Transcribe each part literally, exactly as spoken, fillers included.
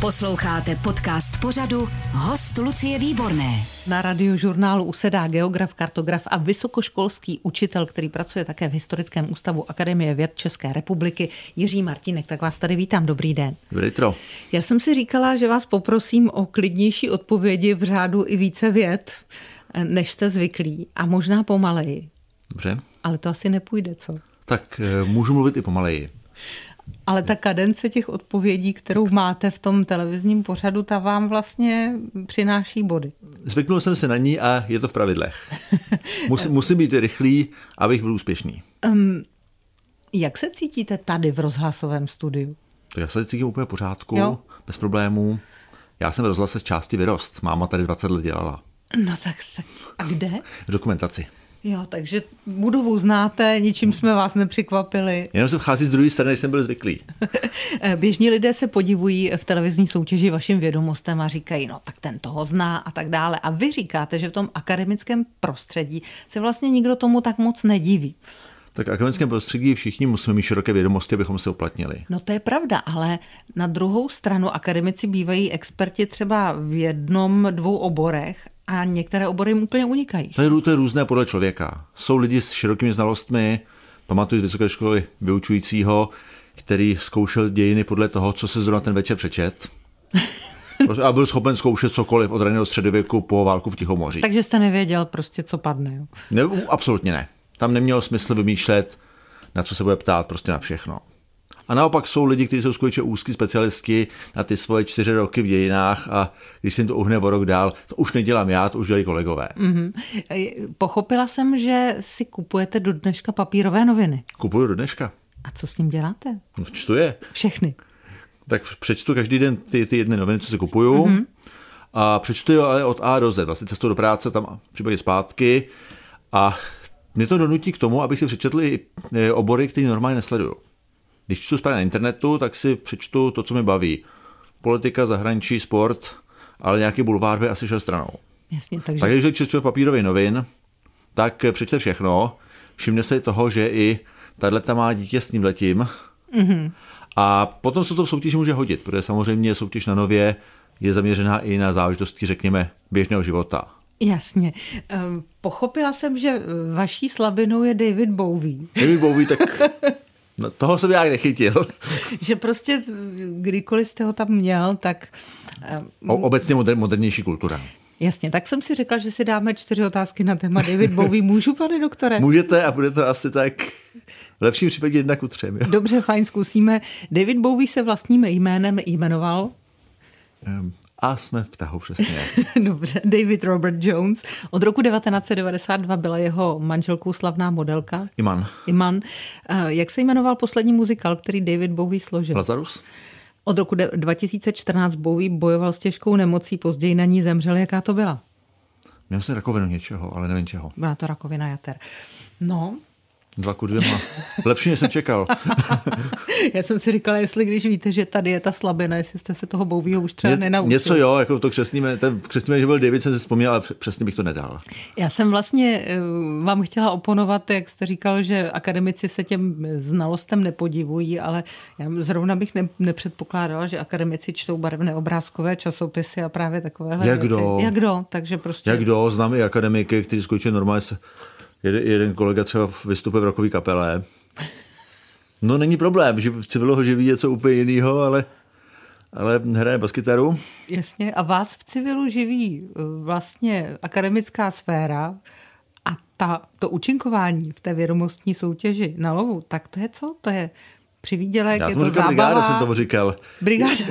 Posloucháte podcast pořadu Host Lucie Výborné. Na Radiožurnálu usedá geograf, kartograf a vysokoškolský učitel, který pracuje také v Historickém ústavu Akademie věd České republiky, Jiří Martínek. Tak vás tady vítám, dobrý den. Dobrý den. Já jsem si říkala, že vás poprosím o klidnější odpovědi v řádu i více vět, než jste zvyklí, a možná pomaleji. Dobře. Ale to asi nepůjde, co? Tak můžu mluvit i pomaleji. Ale ta kadence těch odpovědí, kterou máte v tom televizním pořadu, ta vám vlastně přináší body. Zvyknul jsem se na ní a je to v pravidlech. Musím, musím být rychlý, abych byl úspěšný. Um, jak se cítíte tady v rozhlasovém studiu? Tak já se cítím úplně v pořádku, jo? Bez problémů. Já jsem v rozhlase z části vyrost. Máma tady dvacet let dělala. No tak, tak a kde? V dokumentaci. Jo, takže budovu znáte, ničím jsme vás nepřekvapili. Jenom jsem vchází z druhé strany, než jsem byl zvyklý. Běžní lidé se podivují v televizní soutěži vašim vědomostem a říkají, no tak ten toho zná a tak dále. A vy říkáte, že v tom akademickém prostředí se vlastně nikdo tomu tak moc nediví. Tak v akademickém prostředí všichni musíme mít široké vědomosti, abychom se uplatnili. No to je pravda, ale na druhou stranu akademici bývají experti třeba v jednom, dvou oborech a některé obory jim úplně unikají. To je, to je různé podle člověka. Jsou lidi s širokými znalostmi, pamatuju z vysoké školy vyučujícího, který zkoušel dějiny podle toho, co se zrovna ten večer přečet. A byl schopen zkoušet cokoliv od raného středověku po válku v Tichomoří. Takže jste nevěděl prostě, co padne. Jo? Ne, absolutně ne. Tam nemělo smysl vymýšlet, na co se bude ptát, prostě na všechno. A naopak jsou lidi, kteří jsou skutečně úzký specialisti na ty svoje čtyři roky v dějinách a když se jim to uhne o rok dál, to už nedělám já, to už dělají kolegové. Mm-hmm. Pochopila jsem, že si kupujete do dneška papírové noviny. Kupuju do dneška. A co s tím děláte? No, čtu je. Všechny. Tak přečtu každý den ty, ty jedny noviny, co si kupuju. Mm-hmm. A přečtu je ale od A do Z. Vlastně cestou do práce, tam případně zpátky. A mě to donutí k tomu, abych si přečetl i obory, které normálně nesleduju. Když čtu správně na internetu, tak si přečtu to, co mě baví. Politika, zahraničí, sport, ale nějaký bulvár by asi šel stranou. Jasně, takže... takže když čtu papírový novin, tak přečte všechno. Všimne se toho, že i tato má dítě s ním letím. Mm-hmm. A potom se to v soutěži může hodit, protože samozřejmě soutěž na Nově je zaměřená i na záležitosti, řekněme, běžného života. Jasně. Pochopila jsem, že vaší slabinou je David Bowie. David Bowie, tak no, toho jsem já nechytil. Že prostě kdykoliv jste ho tam měl, tak... O, obecně moder, modernější kultura. Jasně, tak jsem si řekla, že si dáme čtyři otázky na téma David Bowie. Můžu, pane doktore? Můžete a bude to asi tak v lepším případě jedna ku třem. Jo? Dobře, fajn, zkusíme. David Bowie se vlastním jménem jmenoval? Um. A jsme v tahu, přesně. Dobře, David Robert Jones. Od roku devatenáct set devadesát dva byla jeho manželkou slavná modelka. Iman. Iman. Jak se jmenoval poslední muzikál, který David Bowie složil? Lazarus. Od roku dva tisíce čtrnáct Bowie bojoval s těžkou nemocí, později na ní zemřel. Jaká to byla? Měl jsem rakovinu něčeho, ale nevím čeho. Byla to rakovina jater. No... Dva ku dvěma. Lepší, než jsem čekal. Já jsem si říkala, jestli když víte, že tady je ta slabina, jestli jste se toho Bowieho už třeba Ně, nenaučil. Něco jo, jako to křestníme, ten křestníme, že byl David, jsem si vzpomněl, ale přesně bych to nedal. Já jsem vlastně vám chtěla oponovat, jak jste říkal, že akademici se těm znalostem nepodivují, ale já zrovna bych ne, nepředpokládala, že akademici čtou barevné obrázkové časopisy a právě takovéhle Jak věci. kdo? Jak kdo? Takže prostě... Jak kdo? Znám i akademiky, kteří skutečně normálně se... Jeden, jeden kolega třeba vystupuje v rockové kapele. No není problém, že v civilu ho živí něco úplně jiného, ale, ale hraje baskytaru. Jasně, a vás v civilu živí vlastně akademická sféra a ta, to účinkování v té vědomostní soutěži na lovu, tak to je co? To je přivídělek, Já je to říkal, zábava. Brigáda jsem tomu říkal. Brigáda.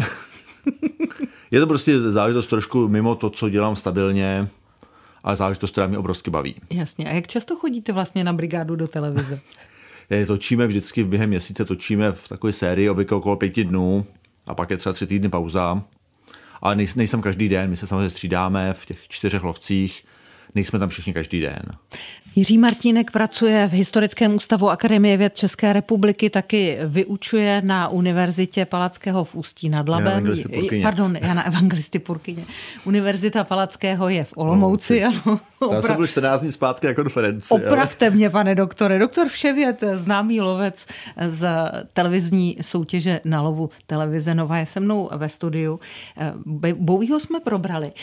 Je to prostě záležitost trošku mimo to, co dělám stabilně, ale záležitost, která mě obrovsky baví. Jasně. A jak často chodíte vlastně na brigádu do televize? Točíme vždycky během měsíce, točíme v takové sérii obvykle okolo pěti dnů a pak je třeba tři týdny pauza. Ale nejsem každý den, my se samozřejmě střídáme v těch čtyřech lovcích. nejsme tam všichni každý den. Jiří Martínek pracuje v Historickém ústavu Akademie věd České republiky, taky vyučuje na Univerzitě Palackého v Ústí nad Labem. Pardon, Jana Evangelisty Purkyně. Univerzita Palackého je v Olomouci. Ano. Tam Opra... jsem byl čtrnáct dní zpátky na konferenci. Opravte ale... mě, pane doktore. Doktor Vševět, známý lovec z televizní soutěže na lovu televize Nova, je se mnou ve studiu. Bowieho jsme probrali.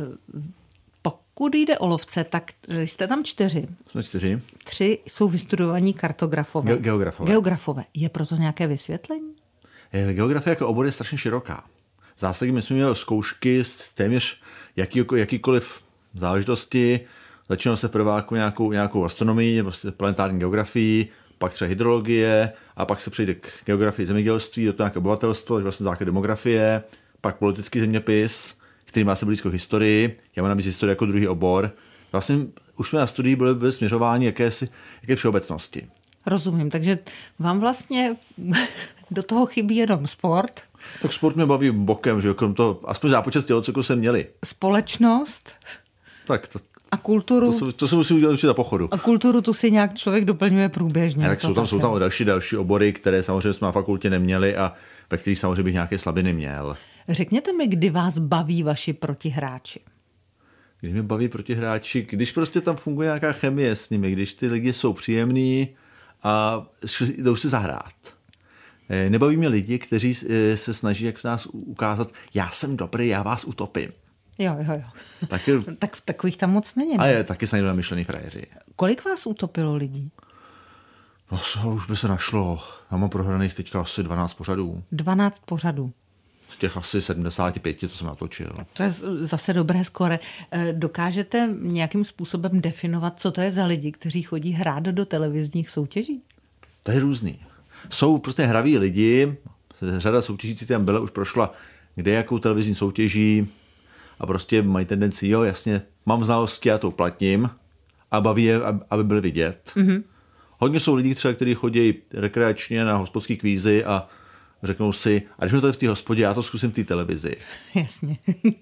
Pokud jde o lovce, tak jste tam čtyři. Jsme čtyři. Tři jsou vystudovaní kartografové. Ge- geografové. Geografové. Je proto nějaké vysvětlení? Geografie jako obor je strašně široká. V zásadě my jsme měli zkoušky z téměř jaký, jakýkoliv záležitosti. Začínalo se v prváku nějakou, nějakou astronomii, prostě planetární geografii, pak třeba hydrologie a pak se přejde k geografii zemědělství, do toho nějaké obyvatelstvo, takže vlastně základ demografie, pak politický zeměpis, který má se blízko historii. Já mám navíc historii jako druhý obor. Vlastně už jsme na studii byli ve směřování jakési, jaké všeobecnosti. Rozumím, takže vám vlastně do toho chybí jenom sport. Tak sport mě baví bokem, že krom toho, aspoň zápočet z těho, co jsme měli. Společnost. Tak to, a kulturu. To, to se musí udělat určitě za pochodu. A kulturu tu si nějak člověk doplňuje průběžně. A tak jsou tam, jsou tam další, další obory, které samozřejmě jsme na fakultě neměli a ve kterých samozřejmě bych nějaké slabiny měl. Řekněte mi, kdy vás baví vaši protihráči? Když mě baví protihráči, když prostě tam funguje nějaká chemie s nimi, když ty lidi jsou příjemní a jdou si zahrát. Nebaví mě lidi, kteří se snaží jak nás ukázat, já jsem dobrý, já vás utopím. Jo, jo, jo. Tak, tak takových tam moc není. A je, taky se najdu namyšlený frajeři. Kolik vás utopilo lidí? No, už by se našlo. Já mám prohraných teďka asi dvanáct pořadů. dvanáct pořadů. Z těch asi sedmdesát pět, co jsem natočil. To je zase dobré skore. Dokážete nějakým způsobem definovat, co to je za lidi, kteří chodí hrát do televizních soutěží? To je různý. Jsou prostě hraví lidi, řada soutěžící tam byla, už prošla kde jakou televizní soutěží a prostě mají tendenci, jo, jasně, mám znalosti, já to uplatním a baví je, aby byly vidět. Mm-hmm. Hodně jsou lidí třeba, kteří chodí rekreačně na hospodský kvízy a řeknou si, a když mi to je v té hospodě, já to zkusím v té televizi. Jasně.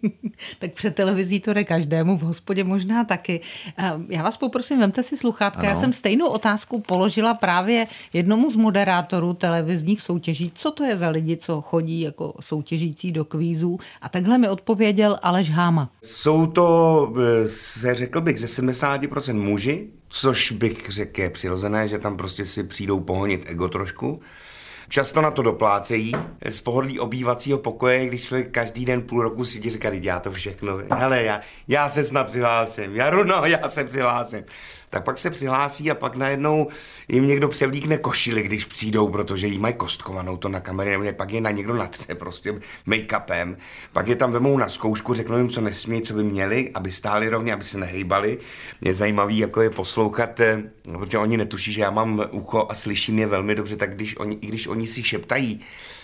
Tak před televizí to jde každému, v hospodě možná taky. Já vás poprosím, vemte si sluchátka. Ano. Já jsem stejnou otázku položila právě jednomu z moderátorů televizních soutěží. Co to je za lidi, co chodí jako soutěžící do kvízů? A takhle mi odpověděl Aleš Háma. Jsou to, se řekl bych, ze sedmdesát procent muži, což bych řekl je přirozené, že tam prostě si přijdou pohonit ego trošku. Často na to doplácejí z pohodlí obývacího pokoje, když člověk každý den půl roku si říká, já to všechno, hele, já, já se snad přihlásím, Jaruno, já se přihlásím. Tak pak se přihlásí a pak najednou jim někdo převlíkne košili, když přijdou, protože jí mají kostkovanou to na kameře, pak je na někdo natře prostě make-upem, pak je tam vemou na zkoušku, řeknou jim, co nesmí, co by měli, aby stáli rovně, aby se nehejbali. Je zajímavý, jako je poslouchat, protože oni netuší, že já mám ucho a slyším je velmi dobře, tak když oni, i když oni si šeptají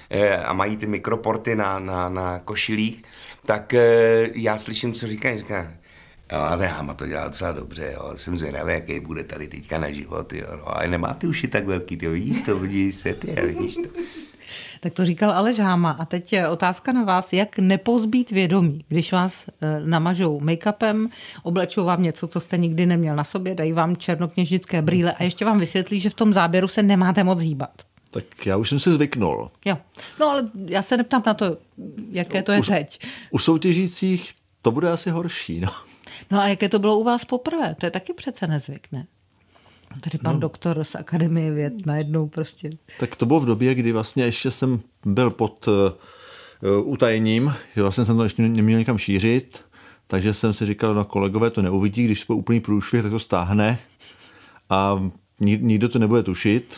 a mají ty mikroporty na, na, na košilích, tak já slyším, co říkají, říkají, jo, ale Háma to dělá docela dobře, jo. Jsem zvědavý, jaký bude tady teďka na život, jo. No, ale nemá ty uši tak velký, ty vidíš to, vidíš se, ty, vidíš to. Tak to říkal Aleš Háma. A teď je otázka na vás, jak nepozbít vědomí, když vás namažou make-upem, oblečou vám něco, co jste nikdy neměl na sobě, dají vám černokněžnické brýle a ještě vám vysvětlí, že v tom záběru se nemáte moc hýbat. Tak já už jsem se zvyknul. Jo, no ale já se neptám na to, jaké to je u, teď. U soutěžících to bude asi horší, no. No a jaké to bylo u vás poprvé? To je taky přece nezvyk, ne? Tady pan no. doktor z Akademie věd najednou prostě. Tak to bylo v době, kdy vlastně ještě jsem byl pod uh, utajením, že vlastně jsem to ještě neměl někam šířit, takže jsem si říkal, no kolegové to neuvidí, když byl úplný průšvih, tak to stáhne a nikdo to nebude tušit.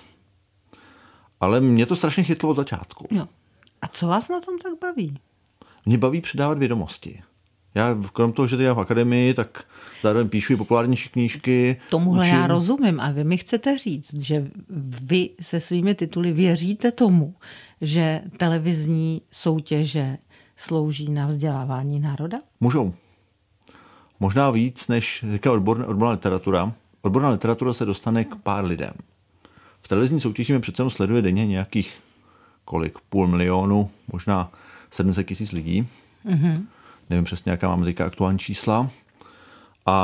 Ale mě to strašně chytlo od začátku. Jo. A co vás na tom tak baví? Mě baví předávat vědomosti. Já krom toho, že dělám v akademii, tak zároveň píšu i populárnější knížky. Tomuhle učím. Já rozumím a vy mi chcete říct, že vy se svými tituly věříte tomu, že televizní soutěže slouží na vzdělávání národa? Můžou. Možná víc, než říká odborná, odborná literatura. Odborná literatura se dostane k pár lidem. V televizní soutěži mě přece sleduje denně nějakých kolik, půl milionu, možná sedm set tisíc lidí. Mm-hmm. Nevím přesně, jaká máme teďka aktuální čísla. A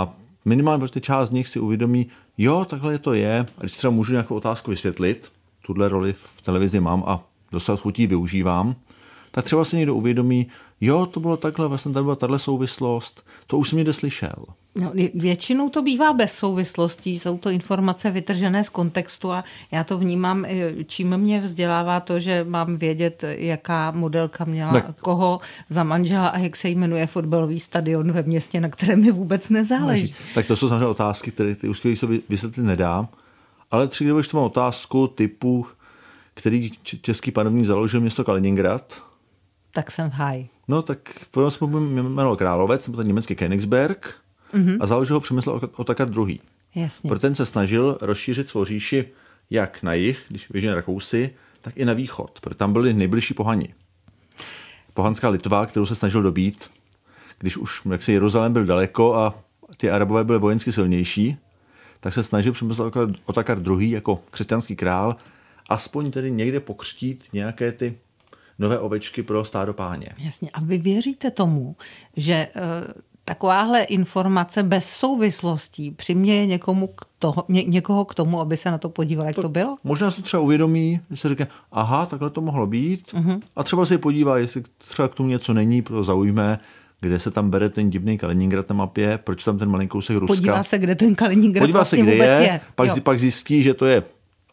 minimálně prostě část z nich si uvědomí, jo, takhle to je, a když třeba můžu nějakou otázku vysvětlit, tuhle roli v televizi mám a dostat chutí využívám, tak třeba si někdo uvědomí, jo, to bylo takhle, vlastně tady byla tahle souvislost, to už jsem někde slyšel. No, většinou to bývá bez souvislostí, jsou to informace vytržené z kontextu a já to vnímám, čím mě vzdělává to, že mám vědět, jaká modelka měla tak koho za manžela a jak se jmenuje fotbalový stadion ve městě, na kterém mi vůbec nezáleží. Tak to jsou samozřejmě otázky, které ty už se vysvětlit nedám, ale třeba když to mám otázku typu, který český panovník založil město Kaliningrad, tak jsem v háji. No tak potom jsme jmenoval Královec, nebo ten německý Königsberg, mm-hmm. a založil ho Přemysl Otakar druhý. Jasně. Proto ten se snažil rozšířit svou říši jak na jih, když běží na Rakousy, tak i na východ, protože tam byli nejbližší pohani. Pohanská Litva, kterou se snažil dobít, když už jak se Jeruzalém byl daleko a ty Arabové byly vojensky silnější, tak se snažil Přemysl Otakar druhý jako křesťanský král aspoň tedy někde pokřtít nějaké ty nové ovečky pro stádo páně. Jasně. A vy věříte tomu, že e, takováhle informace bez souvislostí přiměje někomu k toho, ně, někoho k tomu, aby se na to podíval, jak to, to bylo? Možná se to třeba uvědomí, že se říká, aha, takhle to mohlo být, uh-huh. a třeba se podívá, jestli třeba k tomu něco není, pro zaujme, kde se tam bere ten divný Kaliningrad na mapě, proč tam ten malý kousek Ruska. Podívá se, kde ten Kaliningrad podívá vlastně se, kde vůbec je, je. Pak, pak zjistí, že to je,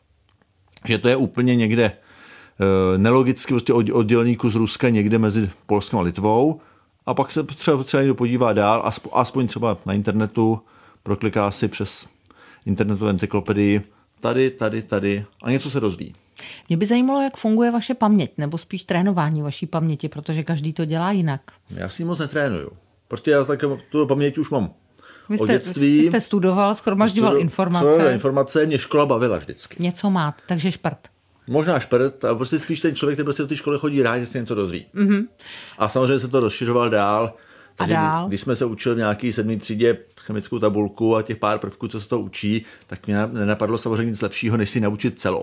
že to je úplně někde nelogicky prostě oddělený kus Ruska někde mezi Polskem a Litvou a pak se třeba, třeba někdo podívá dál, aspoň, aspoň třeba na internetu, prokliká si přes internetovou encyklopedii tady, tady, tady a něco se dozví. Mě by zajímalo, jak funguje vaše paměť, nebo spíš trénování vaší paměti, protože každý to dělá jinak. Já si ji moc netrénuju. Prostě já tak tu paměť už mám vy jste, od dětství. Vy jste studoval, shromažďoval informace. Studoval informace, mě škola bavila vždycky. Něco máte, takže šprt. Možná šprt, a prostě spíš ten člověk, který prostě do té školy chodí rád, že se něco dozví. Mm-hmm. A samozřejmě se to rozšiřoval dál. Takže a dál? Když jsme se učili v nějaký sedmý třídě chemickou tabulku a těch pár prvků, co se to učí, tak mě nenapadlo samozřejmě nic lepšího, než si naučit celou.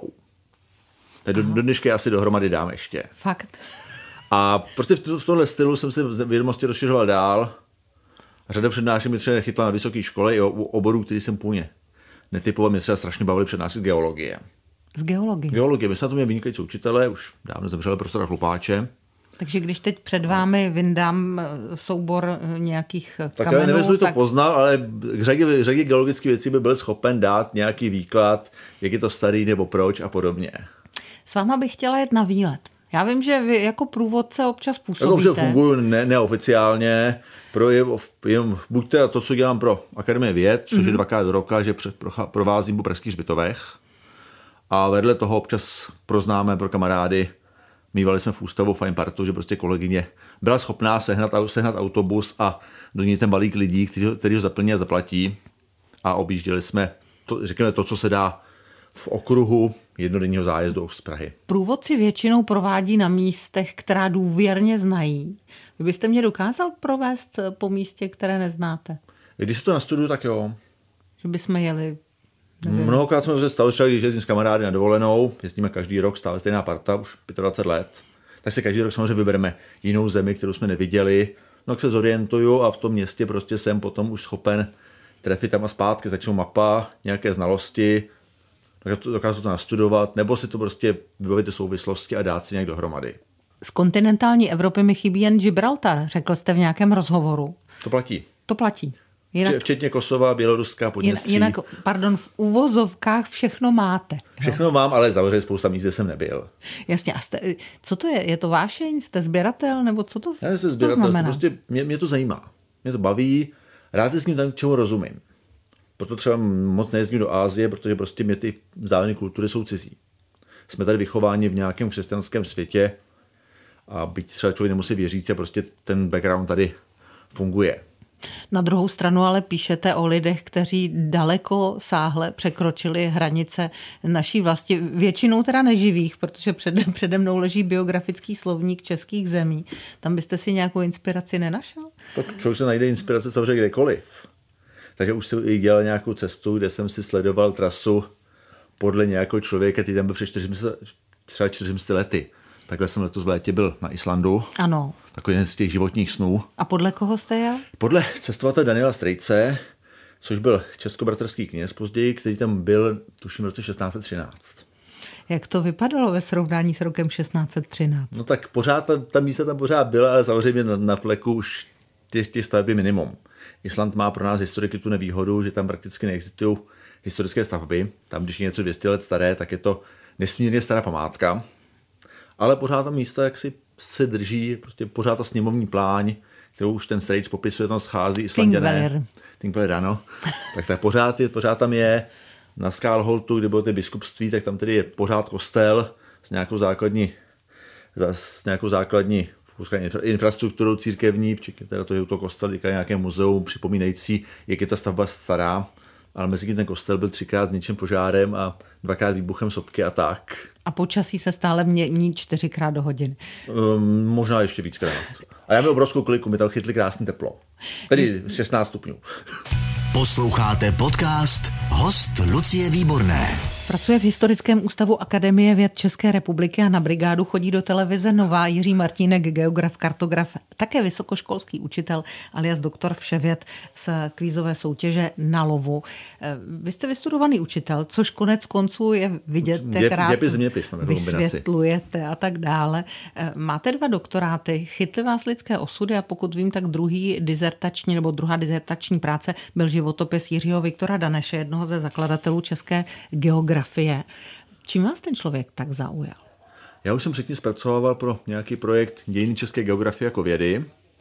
Tak do, do dneška asi dohromady dám ještě. Fakt. A prostě v tomhle stylu jsem se vědomosti rozšiřoval dál. Řada přednášek mě třeba nechytla na vysoké škole i o oboru, který jsem půjně netypoval. Mě třeba strašně bavili přednášet geologie. Z geologie? Geologie. My jsme na to měli vynikající učitelé, už dávno zemřel profesora Chlupáče. Takže když teď před vámi vyndám soubor nějakých tak kamenů... Tak já nevím, tak... to poznal, ale k řadě, řadě geologických věcí by byl schopen dát nějaký výklad, jak je to starý nebo proč a podobně. S váma bych chtěla jet na výlet. Já vím, že vy jako průvodce občas působíte. Jako občas funguju ne, neoficiálně. Pro je, jen, buď teda to, co dělám pro Akademii věd, což mm-hmm. je dvakrát do roka, že provázím po pražských hřbitovech. A vedle toho občas pro známé, pro kamarády, mívali jsme v ústavu fajn partu, že prostě kolegyně byla schopná sehnat, sehnat autobus a do něj ten balík lidí, který, který ho zaplní a zaplatí. A objížděli jsme, to, řekněme, to, co se dá v okruhu jednodenního zájezdu z Prahy. Průvodci většinou provádí na místech, která důvěrně znají. Vy byste mě dokázal provést po místě, které neznáte? Když se to nastuduju, tak jo. Že bychom jeli... Nevím. Mnohokrát jsme se stali, když jezdím s kamarády na dovolenou, jezdíme každý rok, stále stejná parta, už dvacet pět let, tak se každý rok samozřejmě vybereme jinou zemi, kterou jsme neviděli, no tak se zorientuju a v tom městě prostě jsem potom už schopen trefit tam a zpátky, začnou mapa, nějaké znalosti, dokážu to nastudovat, nebo si to prostě vybavit ty souvislosti a dát si nějak dohromady. Z kontinentální Evropy mi chybí jen Gibraltar, řekl jste v nějakém rozhovoru. To platí. To platí. Jinak, včetně Kosova, Běloruska, Podněstří. Jinak, pardon, v uvozovkách všechno máte. Všechno jo? Mám, ale zavřeli spousta míst, kde jsem nebyl. Jasně, a jste, co to je? Je to vášeň? Jste sběratel? Nebo co to, Já jsem sběratel, to prostě mě, mě to zajímá. Mě to baví, rád s ním tam, čemu rozumím. Proto třeba moc nejezdím do Asie, protože prostě mě ty vzdálené kultury jsou cizí. Jsme tady vychováni v nějakém křesťanském světě a byť třeba člověk nemusí věřit, a prostě ten background tady funguje. Na druhou stranu ale píšete o lidech, kteří daleko sáhle překročili hranice naší vlasti, většinou teda neživých, protože přede, přede mnou leží biografický slovník českých zemí. Tam byste si nějakou inspiraci nenašel? Tak člověk se najde inspirace samozřejmě kdekoliv. Takže už jsem i dělal nějakou cestu, kde jsem si sledoval trasu podle nějakého člověka, který tam byl před čtyřmi lety. Takhle jsem letos v létě byl na Islandu. Ano. Takový jeden z těch životních snů. A podle koho jste jel? Podle cestovatele Daniela Strejce, což byl českobratrský kněz později, který tam byl, tuším, v roce šestnáct set třináct. Jak to vypadalo ve srovnání s rokem šestnáct set třináct? No tak pořád ta, ta místa tam pořád byla, ale samozřejmě na, na fleku už těch, těch staveb je minimum. Island má pro nás historiky tu nevýhodu, že tam prakticky neexistují historické stavby. Tam, když je něco dvě stě let staré, tak je to nesmírně stará památka. Ale pořád tam místa, jak si se drží, prostě pořád ta sněmovní pláň, kterou už ten Straits popisuje, tam schází Islanďané. Thingvellir, ano. Tak, tak pořád, je, pořád tam je na Skálholtu, kde bylo ty biskupství, tak tam tedy je pořád kostel s nějakou základní, s nějakou základní infrastrukturou církevní, včetně teda toho, toho kostela, týká nějaké muzeum připomínající, jak je ta stavba stará, ale mezi tím ten kostel byl třikrát zničen požárem a dvakrát výbuchem sopky a tak. A počasí se stále mění čtyřikrát do hodiny. Um, možná ještě víckrát. A já měl obrovskou kliku, my tam chytli krásný teplo. Tedy šestnáct stupňů. Posloucháte podcast Host Lucie Výborné. Pracuje v Historickém ústavu Akademie věd České republiky a na brigádu chodí do televize Nová Jiří Martínek, geograf, kartograf, také vysokoškolský učitel alias doktor vševěd z kvízové soutěže Na lovu. Vy jste vystudovaný učitel, což konec konců je vidět, Děp, krát děpis, děpis, vysvětlujete a tak dále. Máte dva doktoráty, chytli vás lidské osudy a pokud vím, tak druhý dizertační nebo druhá dizertační práce byl životopis Jiřího Viktora Daneše, jednoho ze zakladatelů české geografie. Čím vás ten člověk tak zaujal? Já už jsem předtím zpracovával pro nějaký projekt Dějiny české geografie jako vědy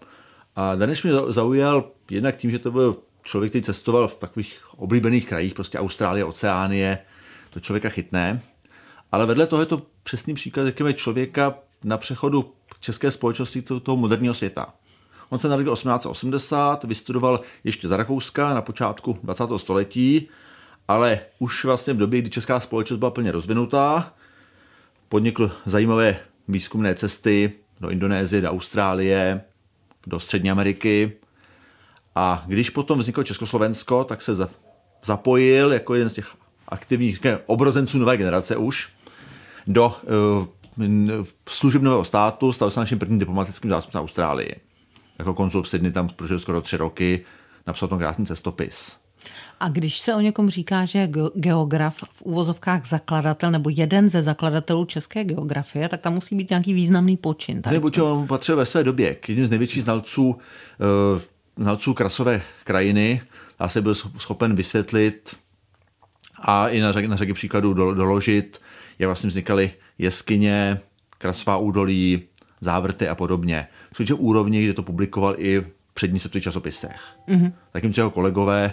a Daneš mě zaujal jednak tím, že to byl člověk, který cestoval v takových oblíbených krajích, prostě Austrálie, Oceánie, to člověka chytne, ale vedle toho je to přesný příklad takového člověka na přechodu české společnosti do toho moderního světa. On se narodil osmnáct set osmdesát, vystudoval ještě za Rakouska na počátku dvacátého století, ale už vlastně v době, kdy česká společnost byla plně rozvinutá, podnikl zajímavé výzkumné cesty do Indonésie, do Austrálie, do Střední Ameriky. A když potom vzniklo Československo, tak se zapojil jako jeden z těch aktivních obrozenců nové generace už do uh, služebného státu, stal se naším prvním diplomatickým zástupcem na Austrálii. Jako konzul v Sydney tam prožil skoro tři roky, napsal tam krásný cestopis. A když se o někom říká, že je geograf, v úvozovkách zakladatel nebo jeden ze zakladatelů české geografie, tak tam musí být nějaký významný počin. Nebo on patřil ve své době k jedním z největších znalců, uh, znalců krasové krajiny a se byl schopen vysvětlit a i na řadě, na řadě příkladů doložit, jak vlastně vznikaly jeskyně, krasová údolí, závrty a podobně. Což je úrovni, kde to publikoval i v přední světových časopisech. Mm-hmm. Zatímco jeho kolegové,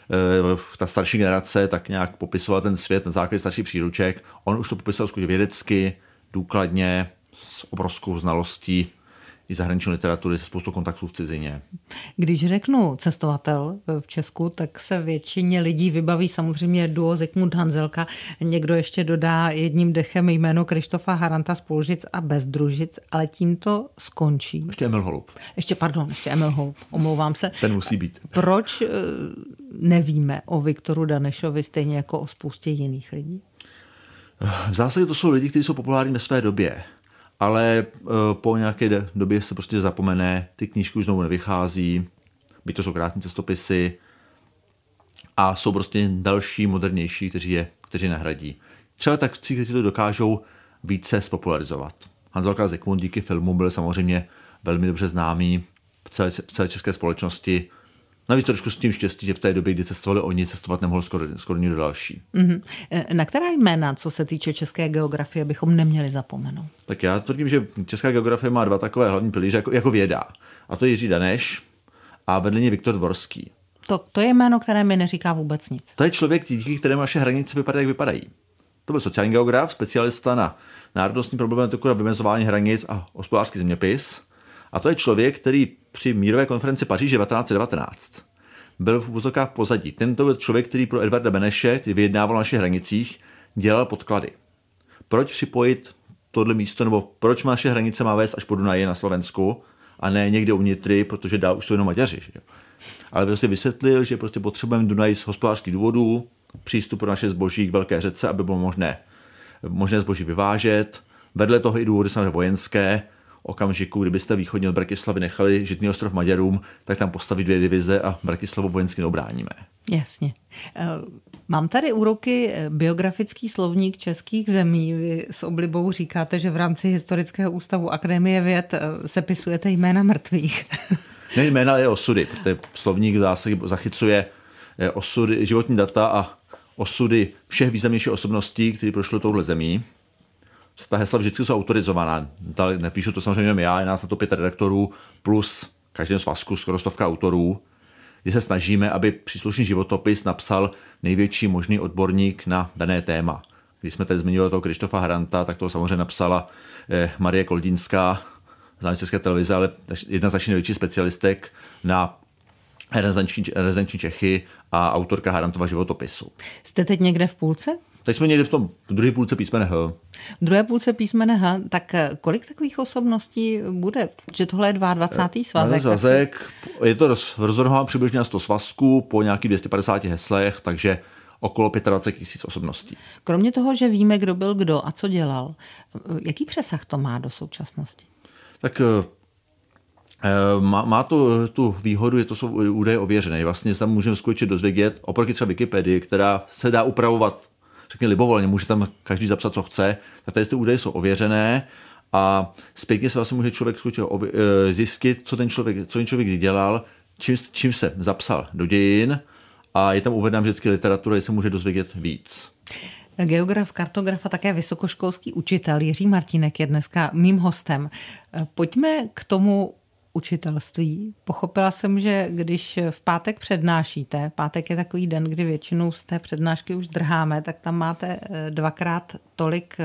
ta starší generace, tak nějak popisoval ten svět na základě starších příruček. On už to popisoval skutečně vědecky, důkladně, s obrovskou znalostí i zahraniční literatury, se spoustu kontaktů v cizině. Když řeknu cestovatel v Česku, tak se většině lidí vybaví samozřejmě duo Zikmund Hanzelka. Někdo ještě dodá jedním dechem jméno Krištofa Haranta z Polžic a Bezdružic, ale tím to skončí. Ještě Emil Holub. Ještě, pardon, ještě Emil Holub, omlouvám se. Ten musí být. Proč nevíme o Viktoru Danešovi stejně jako o spoustě jiných lidí? V zásadě to jsou lidi, kteří jsou populární ve své době. Ale uh, po nějaké době se prostě zapomene, ty knížky už znovu nevychází, byť to jsou krásné cestopisy a jsou prostě další, modernější, kteří je, kteří nahradí. Třeba tak, kteří to dokážou více spopularizovat. Hanzelka a Zikmund díky filmu byl samozřejmě velmi dobře známý v celé, v celé české společnosti. Navíc trošku s tím štěstí, že v té době, kdy cestovali oni, cestovat nemohl skoro, skoro nikdo další. Mm-hmm. Na která jména, co se týče české geografie, bychom neměli zapomenout? Tak já tvrdím, že česká geografie má dva takové hlavní pilíře jako, jako věda. A to je Jiří Daneš a vedle něj Viktor Dvorský. To, to je jméno, které mi neříká vůbec nic. To je člověk, díky kterému naše hranice vypadají, jak vypadají. To byl sociální geograf, specialista na národnostní problematiku, na vymezování hranic a hospodářský zeměpis. A to je člověk, který při mírové konferenci Paříže devatenáct set devatenáct byl v úvozovkách pozadí. Tento byl člověk, který pro Edvarda Beneše, který vyjednával na našich hranicích, dělal podklady. Proč připojit tohle místo, nebo proč naše hranice má vést až po Dunaji na Slovensku a ne někde uvnitř, protože dál už jsou jenom Maďaři. Že? Ale prostě vysvětlil, že prostě potřebujeme Dunaj z hospodářských důvodů, přístup pro naše zboží k velké řece, aby bylo možné, možné zboží vyvážet. Vedle toho i důvody samozřejmě vojenské, okamžiku, kdybyste východně od Bratislavy nechali Žitný ostrov Maďarům, tak tam postaví dvě divize a Bratislavu vojensky neobráníme. Jasně. Mám tady úroky biografický slovník českých zemí. Vy s oblibou říkáte, že v rámci Historického ústavu Akademie věd sepisujete jména mrtvých. Ne jména, ale osudy, protože slovník zase zachycuje osudy, životní data a osudy všech významnějších osobností, které prošlo touhle zemí. Ta hesla vždycky jsou autorizovaná. Nepíšu to samozřejmě jenom já, je nás na to pět redaktorů plus každém svazku skoro stovka autorů, kdy se snažíme, aby příslušný životopis napsal největší možný odborník na dané téma. Když jsme tady zmiňovali toho Krištofa Haranta, tak to samozřejmě napsala eh, Marie Koldínská z České televize, ale jedna z našich největších specialistek na renesanční Čechy a autorka Harantova životopisu. Jste teď někde v půlce? Teď jsme někde v tom v druhé půlce písmene H. V druhé půlce písmene H, tak kolik takových osobností bude? Že tohle je dvacátý druhý svazek. svazek je to roz, rozvrhováno přibližně na sto svazků po nějakých dvě stě padesát heslech, takže okolo dvacet pět tisíc osobností. Kromě toho, že víme, kdo byl kdo a co dělal, jaký přesah to má do současnosti? Tak má, má to tu výhodu, je to jsou údaje ověřené. Vlastně se můžeme skutečně dozvědět, oproti třeba Wikipedii, která se dá upravovat řekně libovolně, může tam každý zapsat, co chce, tak tady ty údaje jsou ověřené a zpětně se vlastně může člověk zjistit, co ten člověk, co ten člověk dělal, čím, čím se zapsal do dějin a je tam uvedena vždycky literatura, kde se může dozvědět víc. Geograf, kartograf a také vysokoškolský učitel Jiří Martínek je dneska mým hostem. Pojďme k tomu učitelství. Pochopila jsem, že když v pátek přednášíte, pátek je takový den, kdy většinou z té přednášky už zdrháme, tak tam máte dvakrát tolik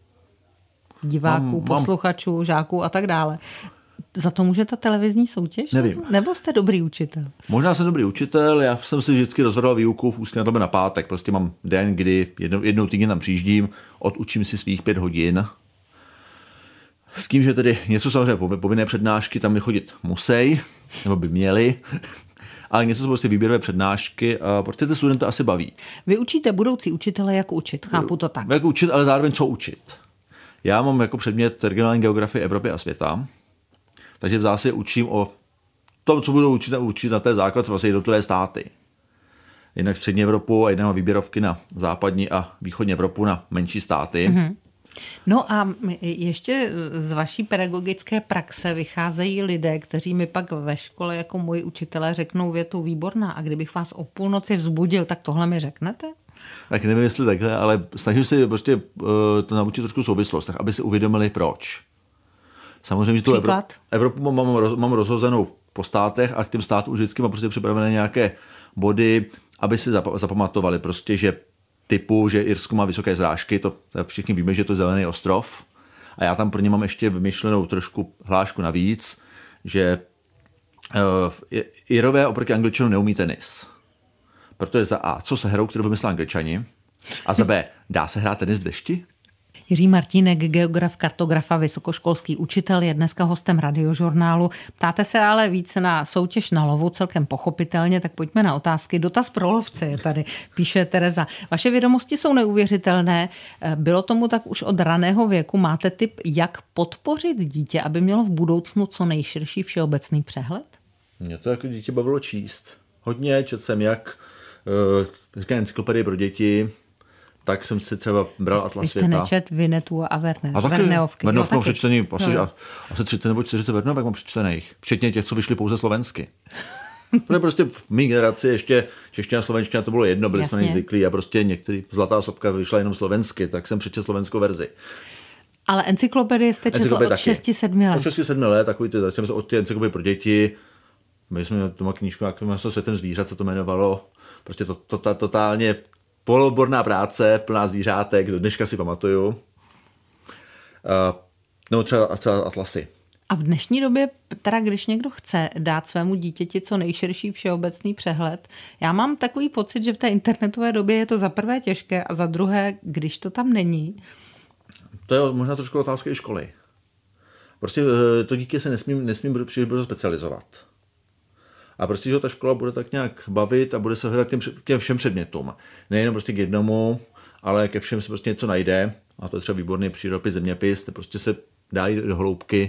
diváků, mám, posluchačů, mám... žáků a tak dále. Za to může ta televizní soutěž? Nevím. Nebo jste dobrý učitel? Možná jsem dobrý učitel, já jsem si vždycky rozhodoval výuku v úzké době na pátek. Prostě mám den, kdy jednou, jednou týdně tam přijíždím, odučím si svých pět hodin. S tím, že tedy něco samozřejmě povinné přednášky tam chodit musí, nebo by měli, ale něco jsou prostě výběrové přednášky a prostě ty studenty asi baví. Vy učíte budoucí učitele, jak učit, chápu to tak. Jak učit, ale zároveň co učit. Já mám jako předmět regionální geografie Evropy a světa, takže v zásadě učím o tom, co budou učit, učit na té základce vlastně jednotlivé státy. Jinak střední Evropu a jinak výběrovky na západní a východní Evropu na menší státy. Mm-hmm. No a ještě z vaší pedagogické praxe vycházejí lidé, kteří mi pak ve škole jako moji učitelé řeknou větu výborná a kdybych vás o půlnoci vzbudil, tak tohle mi řeknete? Tak nevím, jestli takhle, ale snažím se prostě uh, to naučit trošku souvislost, aby si uvědomili proč. Samozřejmě, že tu Evropu, Evropu mám, mám rozhozenou po státech a k těm státům už vždycky mám prostě připravené nějaké body, aby si zapamatovali prostě, že typu, že Irsko má vysoké zrážky, to všichni víme, že to je zelený ostrov. A já tam pro ně mám ještě vymyšlenou trošku hlášku navíc, že uh, Irové oproti Angličanům neumí tenis. Protože za A, co se hrou, kterou vymysleli Angličani, a za B, dá se hrát tenis v dešti? Jiří Martínek, geograf, kartograf a vysokoškolský učitel, je dneska hostem Radiožurnálu. Ptáte se ale více na soutěž na lovu, celkem pochopitelně, tak pojďme na otázky. Dotaz pro lovce je tady, píše Tereza. Vaše vědomosti jsou neuvěřitelné. Bylo tomu tak už od raného věku. Máte tip, jak podpořit dítě, aby mělo v budoucnu co nejširší všeobecný přehled? Mě to jako dítě bavilo číst. Hodně četl jsem jak uh, encyklopedie pro děti, tak jsem si třeba bral Atlas světa. Vy jste nečet Vinetu a Verne, a taky, Verneovky. Verneovky mám přečtený, asi, asi třicet nebo čtyřicet Verneovek mám přečtených. Včetně těch, co vyšly pouze slovensky. Protože prostě v mý generaci ještě čeština a slovenština to bylo jedno, byli Jasně. jsme nejzvyklí a prostě některý Zlatá sopka vyšla jenom slovensky, tak jsem přečetl slovenskou verzi. Ale encyklopedie jste četl od šesti sedmi let. Od šesti sedmi let, takový ty, jsem se od té encyklopedie pro děti, my jsme tu má knížku, jak se světem zvířat, co to jmenovalo, prostě to, to, to, totálně poloodborná práce, plná zvířátek, do dneška si pamatuju. Uh, no třeba, třeba atlasy. A v dnešní době, teda když někdo chce dát svému dítěti co nejširší všeobecný přehled, já mám takový pocit, že v té internetové době je to za prvé těžké a za druhé, když to tam není. To je možná trošku otázka i školy. Prostě to dítě se nesmí, nesmí příliš brzo specializovat. A prostě, že ta škola bude tak nějak bavit a bude se hledat k těm všem předmětům. Nejenom prostě k jednomu, ale ke všem se prostě něco najde. A to je třeba výborný přírodopis, zeměpis, to prostě se dá jít do hloubky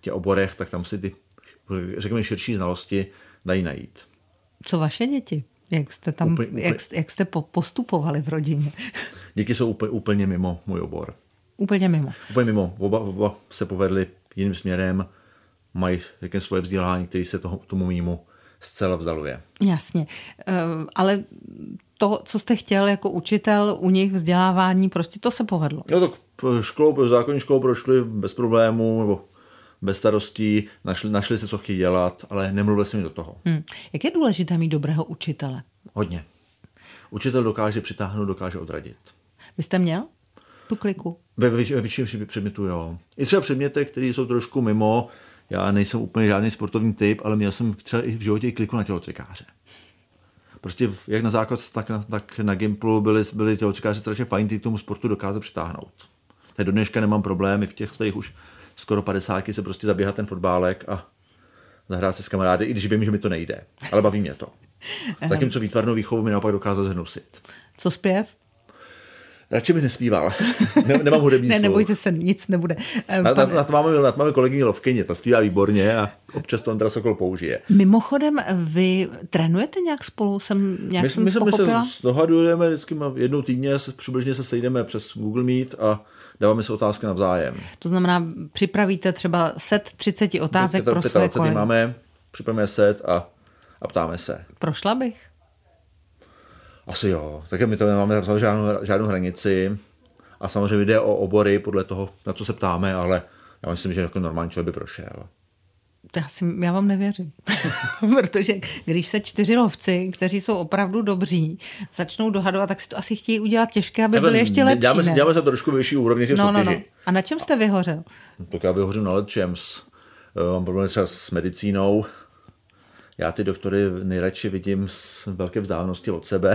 těch oborech, tak tam si ty, řekněme, širší znalosti dají najít. Co vaše děti? Jak jste tam, úplně, úplně, jak, jak jste postupovali v rodině? Děti jsou úplně, úplně mimo můj obor. Úplně mimo? Úplně mimo. Oba, oba se povedli jiným směrem, mají řekněme, svoje vzdělání, které se toho, tomu mýmu zcela vzdaluje. Jasně, ale to, co jste chtěl jako učitel u nich vzdělávání, prostě to se povedlo. No tak školou, základní školou prošli bez problémů, nebo bez starostí, našli, našli se, co chtějí dělat, ale nemluvili se mi do toho. Hmm. Jak je důležité mít dobrého učitele? Hodně. Učitel dokáže přitáhnout, dokáže odradit. Vy jste měl tu kliku? Ve, ve, ve většině předmětů, jo. I třeba předměty, které jsou trošku mimo. Já nejsem úplně žádný sportovní typ, ale měl jsem třeba i v životě i kliku na tělocvikáře. Prostě jak na základ, tak na, tak na Gimplu byli, byli tělocvikáři strašně fajn, ty k tomu sportu dokázali přitáhnout. Tak do dneška nemám problémy, v těch svých už skoro padesátky se prostě zaběhat ten fotbálek a zahrát se s kamarády, i když vím, že mi to nejde. Ale baví mě to. Zatímco výtvarnou výchovu mi naopak dokázal zhnusit. Co zpěv? Radši bych nespíval. Nemám hudební Ne, slovo. nebojte se, nic nebude. Na, na, na, to máme, na to máme kolegyni Lovkyně, ta zpívá výborně a občas to Ondra Sokol použije. Mimochodem, vy trénujete nějak spolu? Jsem nějak my, jsem my, pochopila? my se dohadujeme, vždycky jednou týdně se, přibližně se sejdeme přes Google Meet a dáváme si otázky navzájem. To znamená, připravíte třeba set třicet otázek pro své kolegy. Máme, připravíme set a, a ptáme se. Prošla bych? Asi jo. Takže my tam nemáme žádnou, žádnou hranici a samozřejmě jde o obory podle toho, na co se ptáme, ale já myslím, že jako normální člověk by prošel. Já, si, já vám nevěřím. Protože když se čtyři lovci, kteří jsou opravdu dobří, začnou dohadovat, tak si to asi chtějí udělat těžké, aby byli ještě lepší. Děláme, ne? děláme se trošku vyšší úrovně těch no, soutěží. No, no. A na čem jste vyhořel? Tak já vyhořím na lecčems. Mám problém třeba s medicínou. Já ty doktory nejradši vidím z velké vzdálenosti od sebe.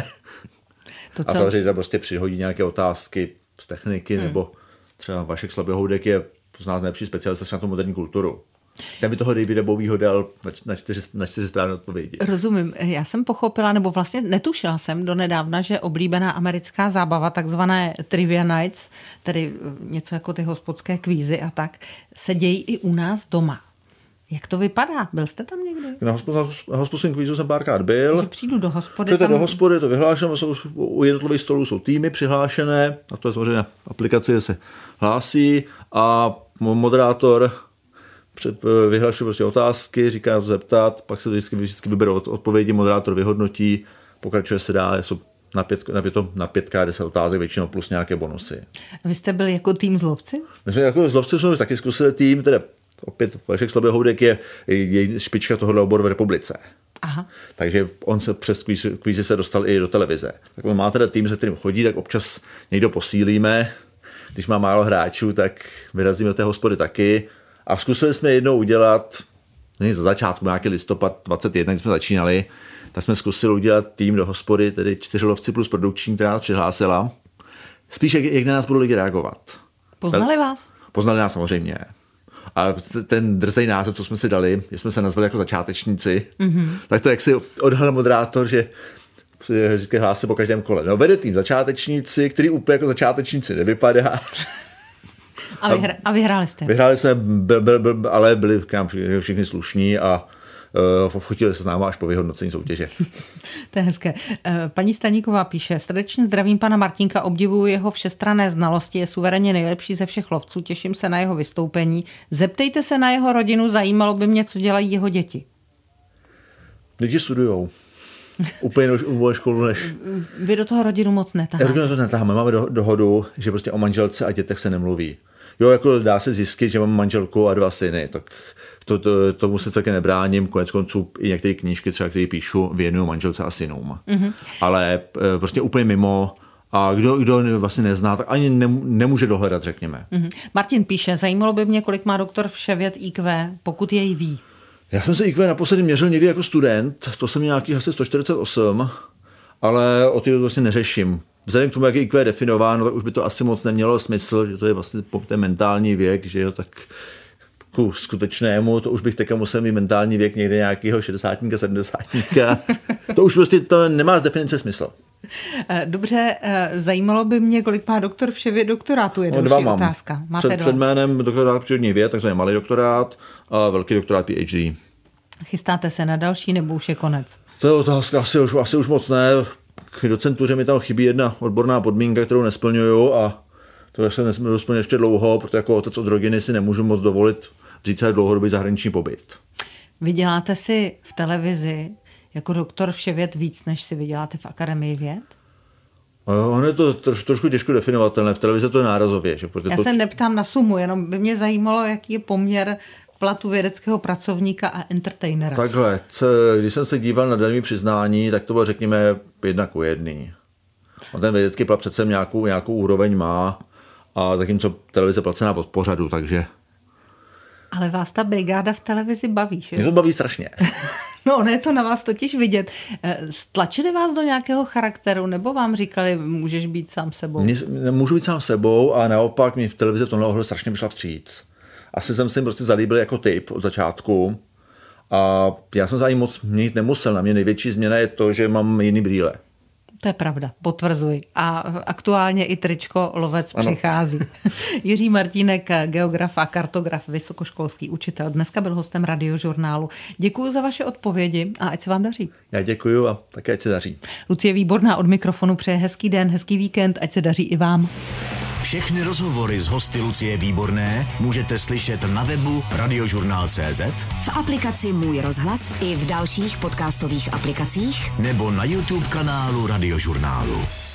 To a samozřejmě tam prostě přihodí nějaké otázky z techniky, hmm. nebo třeba Vašek Slaběhoudek je z nás nejlepší specialista na tu moderní kulturu. Ten by toho Davida Bowieho dal na čtyři, na čtyři správné odpovědi. Rozumím. Já jsem pochopila, nebo vlastně netušila jsem donedávna, že oblíbená americká zábava, takzvané Trivia Nights, tedy něco jako ty hospodské kvízy a tak, se dějí i u nás doma. Jak to vypadá? Byl jste tam někdy? Na hospodském kvízu jsem párkrát byl. Že přijdu do hospody. Přijďte tam... do hospody, to vyhlášeno, jsou u jednotlivých stolů jsou týmy přihlášené, a to je samozřejmě aplikace se hlásí a moderátor vyhlašuje prostě otázky, říká to zeptat, pak se vždycky, vždycky vyberou odpovědi, moderátor vyhodnotí, pokračuje se dál, jsou na pět, na pět, na pětka, deset otázek, většinou plus nějaké bonusy. A vy jste byli jako tým zlovci? My jsme jako zlovci jsme taky zkusili tým, teda opět Vašek Slaběhoudek je, je špička tohohle oboru v republice. Aha. Takže on se přes kvízy se dostal i do televize. Tak on má teda tým, se kterým chodí, tak občas někdo posílíme. Když má málo hráčů, tak vyrazíme do té hospody taky. A zkusili jsme jednou udělat, ne, za začátku, nějaký listopad dvacet jedna, když jsme začínali, tak jsme zkusili udělat tým do hospody, tedy čtyřilovci plus produkční, která nás přihlásila. Spíš, jak, jak na nás budou lidi reagovat. Poznali vás? Poznali nás samozřejmě. A ten drzej název, co jsme si dali, že jsme se nazvali jako začátečníci, mm-hmm. tak to jak si odhalil moderátor, že vždycky hlásí po každém kole. No, vede tým začátečníci, který úplně jako začátečníci nevypadá. A, vyhra, a vyhráli jste? Vyhráli jsme, byl, byl, byl, ale byli všichni slušní a uh, fotili se s náma až po vyhodnocení soutěže. To je hezké. Paní Staníková píše, srdečně zdravím pana Martinka, obdivuju jeho všestranné znalosti, je suverénně nejlepší ze všech lovců, těším se na jeho vystoupení. Zeptejte se na jeho rodinu, zajímalo by mě, co dělají jeho děti. Děti studujou. Úplně u školu než... Vy do toho rodinu moc netáháme. Rodinu to netáháme, máme do, dohodu, že prostě o manželce a dětech se nemluví. Jo, jako dá se zjistit, že mám manželku a dva syny, tak to, to, tomu se celkem nebráním, konec konců i některé knížky třeba, které píšu, věnuju manželce a synům. Mm-hmm. Ale prostě úplně mimo a kdo, kdo vlastně nezná, tak ani nemůže dohledat, řekněme. Mm-hmm. Martin píše, zajímalo by mě, kolik má doktor Vševěd í kvé, pokud jej ví. Já jsem se í kvé naposledy měřil někdy jako student, to jsem nějaký asi sto čtyřicet osm, ale o ty to vlastně neřeším. Vzhledem k tomu, jak je í kvé definováno, tak už by to asi moc nemělo smysl, že to je vlastně ten mentální věk, že jo, tak ku skutečnému, to už bych teďka musel mít mentální věk někde nějakého šedesátníka, sedmdesátníka. To už prostě to nemá z definice smysl. Dobře, zajímalo by mě, kolik má doktor Vševěd doktorátu, je další no, otázka. Máte před, před jménem doktorát přírodních věd, takzvaný malý doktorát a velký doktorát P H D. Chystáte se na další, nebo už je konec? To je otázka, asi už, asi už moc ne. K docentuře mi tam chybí jedna odborná podmínka, kterou nesplňuju a to se nesmím splnit ještě dlouho, protože jako otec od rodiny si nemůžu moc dovolit vzít se dlouhodobý zahraniční pobyt. Vyděláte si v televizi jako doktor Vševěd víc, než si vyděláte v Akademii věd? Ono je to troš, trošku těžko definovatelné. V televizi to je nárazově. Že? Já to... se neptám na sumu, jenom by mě zajímalo, jaký je poměr platu vědeckého pracovníka a entertainera. Takhle, když jsem se díval na daňové přiznání, tak to bylo, řekněme, jedna ku jedný. A ten vědecký plat přece nějakou, nějakou úroveň má a zatímco televize placená od pořadu, takže... Ale vás ta brigáda v televizi baví, že? Mě to baví strašně. No, ne, to na vás totiž vidět. Stlačili vás do nějakého charakteru, nebo vám říkali, můžeš být sám sebou? Mě, můžu být sám sebou a naopak mi v televizi v tomhle ohledu strašně přišla vstříc. Asi jsem se jim prostě zalíbil jako typ od začátku a já jsem za ní moc měnit nemusel. Na mě největší změna je to, že mám jiný brýle. To je pravda, potvrzuji. A aktuálně i tričko Lovec ano. přichází. Jiří Martínek, geograf a kartograf, vysokoškolský učitel, dneska byl hostem Radiožurnálu. Děkuji za vaše odpovědi a ať se vám daří. Já děkuji a také ať se daří. Lucie Výborná od mikrofonu přeje hezký den, hezký víkend, ať se daří i vám. Všechny rozhovory s hosty Lucie Výborné můžete slyšet na webu radiožurnál tečka cé zet, v aplikaci Můj rozhlas i v dalších podcastových aplikacích nebo na YouTube kanálu Radiožurnálu.